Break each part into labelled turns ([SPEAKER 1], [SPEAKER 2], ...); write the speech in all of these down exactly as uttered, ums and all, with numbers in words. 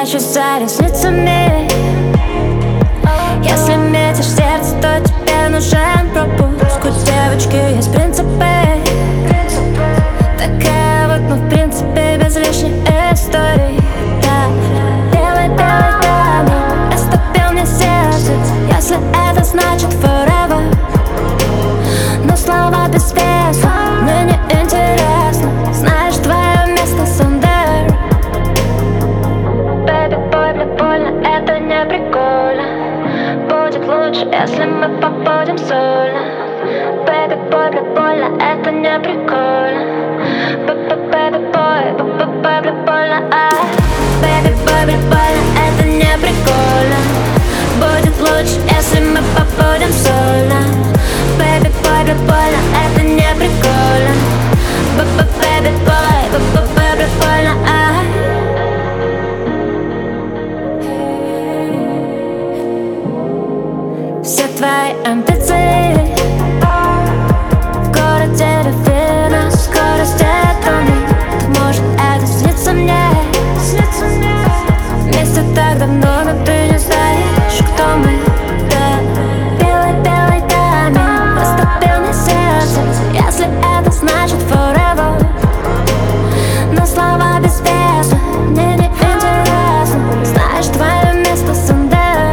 [SPEAKER 1] прячусь за ресницами. Если метишь сердце, то тебе нужен пропуск. У девочки есть принципы. Такая вот, но в принципе без лишних историй. Да, белый-белый камень растопил мне сердце. Если это значит forever, но слова без веса мне не интересно. Знаешь, твое место someday. Baby boy, мне больно, это не прикольно. Будет лучше, если мы побудем сольно. Baby boy, мне больно, это не прикольно. Baby boy, baby мне больно, а Baby boy, мне больно, это не прикольно. Будет лучше, если мы побудем сольно. Baby boy, мне больно, это не прикольно. Baby boy, baby мне больно, а все твои амбиции в городе раввина, скорость тонет. Может, это снится мне. Вместе так давно, но ты не знаешь, кто мы. Да, белый-белый камень растопил мне сердце. Если это значит forever, но слова без веса мне не интересно. Знаешь, твое место someday.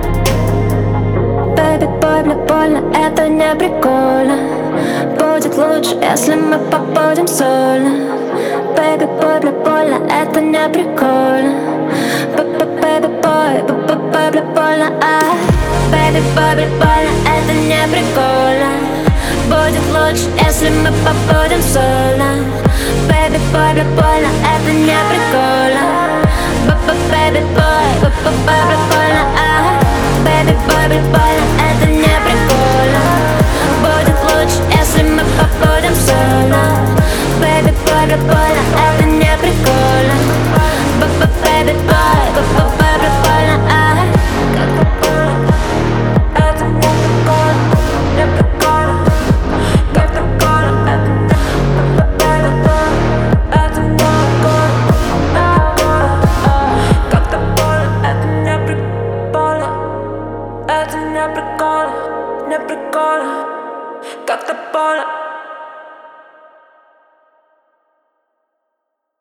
[SPEAKER 1] Baby boy, мне больно, это не прикольно. Будет лучше, если мы побудем сольно. Baby boy, мне больно, это не прикольно. Baby boy, baby мне больно, а Baby boy, мне больно, это не прикольно. Будет лучше, если мы побудем сольно. Baby boy, мне больно, это не прикольно. Baby boy, baby мне больно, а Baby boy, мне больно, это не прикольно. Будет лучше, если мы побудем сольно. Baby boy, мне больно.